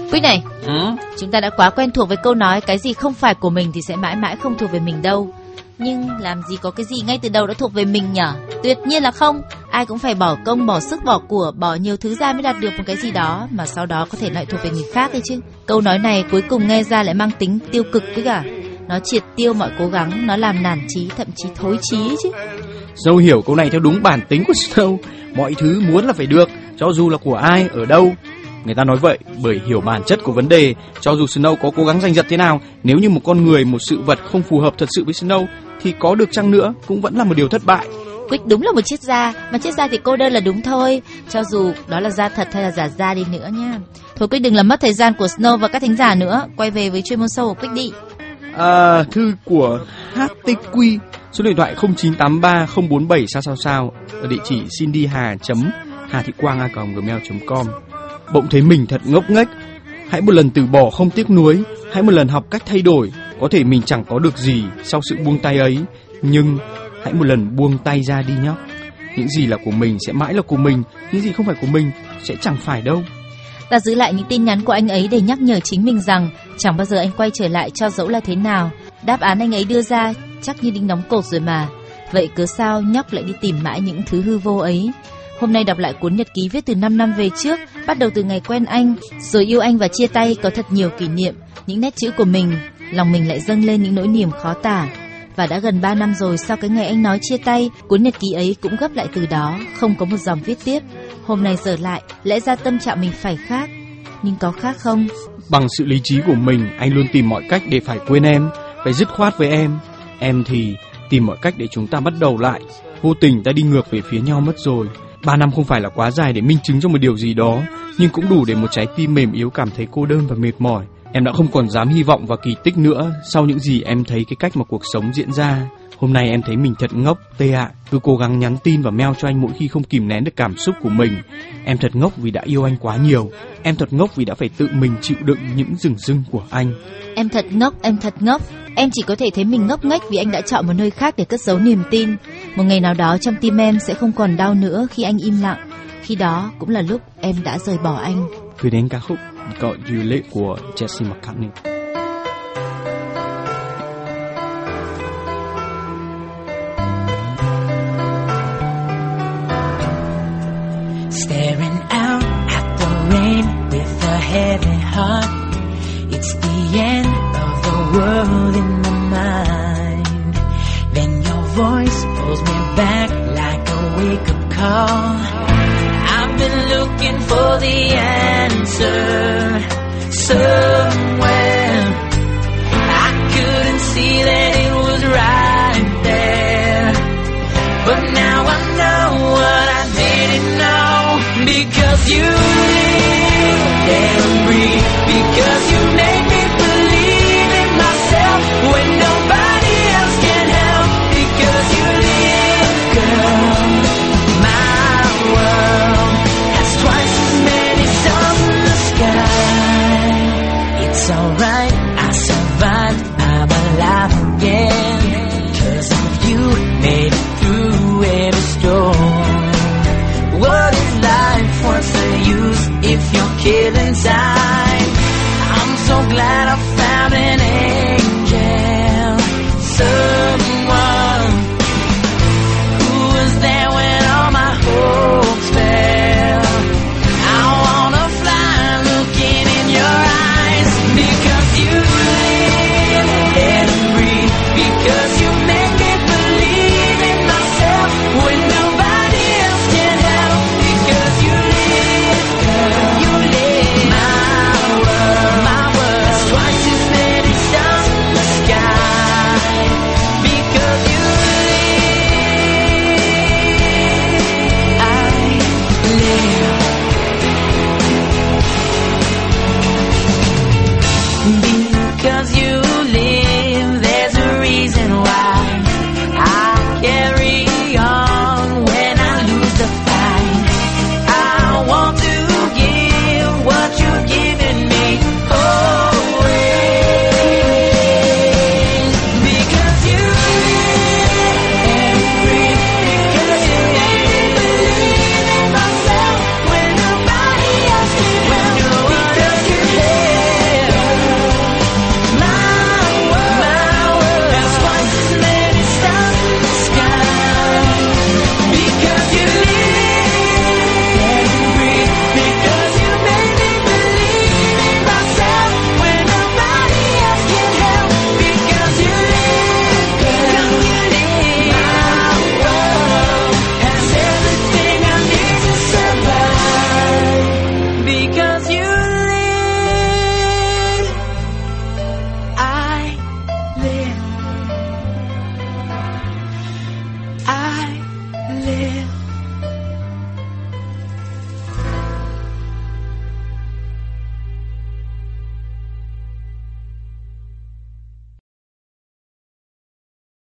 Quyết này, chúng ta đã quá quen thuộc với câu nói cái gì không phải của mình thì sẽ mãi mãi không thuộc về mình đâu. Nhưng làm gì có cái gì ngay từ đầu đã thuộc về mình nhở? Tuyệt nhiên là không. Ai cũng phải bỏ công, bỏ sức, bỏ của, bỏ nhiều thứ ra mới đạt được một cái gì đó mà sau đó có thể lại thuộc về người khác ấy chứ. Câu nói này cuối cùng nghe ra lại mang tính tiêu cực với cả. Nó triệt tiêu mọi cố gắng, nó làm nản chí, thậm chí thối chí chứ. Snow hiểu câu này theo đúng bản tính của Snow. Mọi thứ muốn là phải được, cho dù là của ai, ở đâu. Người ta nói vậy bởi hiểu bản chất của vấn đề. Cho dù Snow có cố gắng giành giật thế nào, nếu như một con người, một sự vật không phù hợp thật sự với Snow thì có được chăng nữa cũng vẫn là một điều thất bại. Quyết đúng là một triết gia, mà triết gia thì cô đơn là đúng thôi, cho dù đó là da thật hay là giả da đi nữa nha. Thôi Quyết đừng làm mất thời gian của Snow và các thính giả nữa, quay về với chuyên môn sâu của Quyết đi. Thư của HTQ, số điện thoại 09830477 sao ở địa chỉ cindyha.hathịquang@gmail.com. Bỗng thấy mình thật ngốc nghếch. Hãy một lần từ bỏ không tiếc nuối, hãy một lần học cách thay đổi. Có thể mình chẳng có được gì sau sự buông tay ấy, nhưng hãy một lần buông tay ra đi nhóc. Những gì là của mình sẽ mãi là của mình, những gì không phải của mình sẽ chẳng phải đâu. Ta giữ lại những tin nhắn của anh ấy để nhắc nhở chính mình rằng chẳng bao giờ anh quay trở lại cho dẫu là thế nào. Đáp án anh ấy đưa ra chắc như đinh đóng cột rồi mà. Vậy cớ sao nhóc lại đi tìm mãi những thứ hư vô ấy? Hôm nay đọc lại cuốn nhật ký viết từ 5 năm về trước, bắt đầu từ ngày quen anh, rồi yêu anh và chia tay, có thật nhiều kỷ niệm, những nét chữ của mình, lòng mình lại dâng lên những nỗi niềm khó tả. Và đã gần 3 năm rồi sau cái ngày anh nói chia tay, cuốn nhật ký ấy cũng gấp lại từ đó, không có một dòng viết tiếp. Hôm nay giờ lại, lẽ ra tâm trạng mình phải khác, nhưng có khác không? Bằng sự lý trí của mình, anh luôn tìm mọi cách để phải quên em, phải dứt khoát với em. Em thì tìm mọi cách để chúng ta bắt đầu lại. Vô tình ta đi ngược về phía nhau mất rồi. 3 năm không phải là quá dài để minh chứng cho một điều gì đó, nhưng cũng đủ để một trái tim mềm yếu cảm thấy cô đơn và mệt mỏi. Em đã không còn dám hy vọng vào kỳ tích nữa sau những gì em thấy cái cách mà cuộc sống diễn ra. Hôm nay em thấy mình thật ngốc, Tê ạ. Cứ cố gắng nhắn tin và mail cho anh mỗi khi không kìm nén được cảm xúc của mình. Em thật ngốc vì đã yêu anh quá nhiều. Em thật ngốc vì đã phải tự mình chịu đựng những dửng dưng của anh. Em thật ngốc, em thật ngốc. Em chỉ có thể thấy mình ngốc nghếch vì anh đã chọn một nơi khác để cất giấu niềm tin. Một ngày nào đó trong tim em sẽ không còn đau nữa khi anh im lặng. Khi đó cũng là lúc em đã rời bỏ anh. Gửi đến ca khúc Got You Late của Jesse McCartney. Staring out at the rain with a heavy heart. It's the end of the world in my mind. Then your voice pulls me back like a wake-up call. I've been looking for the answer somewhere. I couldn't see that it was right there, but now I know what I didn't know. Because you live and breathe, because you make me believe in myself when nobody else can help. Because you live, girl, my world has twice as many stars in the sky. It's alright, I survived, I'm alive again. 'Cause of you, made it through every storm. What is life? What's the use if you're killing time? I'm so glad I found an angel, someone who was there when all my hopes fell. I wanna fly looking in your eyes, because you live and breathe, because you make me believe in myself when nobody else can help. Because you live, girl, you live, my world has twice live.